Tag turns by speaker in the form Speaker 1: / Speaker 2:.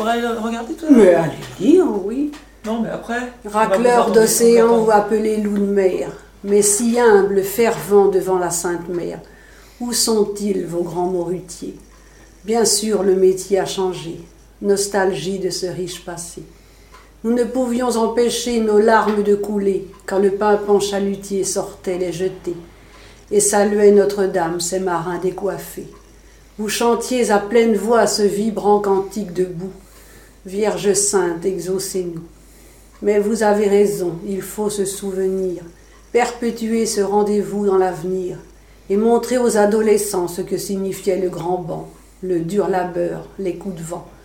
Speaker 1: pourrais aller regarder toi?
Speaker 2: Mais allez lire, oui.
Speaker 1: Non, mais après...
Speaker 2: Racleur d'océan ou appelé loup de mer, mais si humble, fervent devant la Sainte Mère, où sont-ils vos grands morutiers? Bien sûr, le métier a changé, nostalgie de ce riche passé. Nous ne pouvions empêcher nos larmes de couler quand le pimpant chalutier sortait les jeter et saluait Notre-Dame, ses marins décoiffés. Vous chantiez à pleine voix ce vibrant cantique debout. Vierge sainte, exaucez-nous. Mais vous avez raison, il faut se souvenir, perpétuer ce rendez-vous dans l'avenir et montrer aux adolescents ce que signifiait le grand banc, le dur labeur, les coups de vent.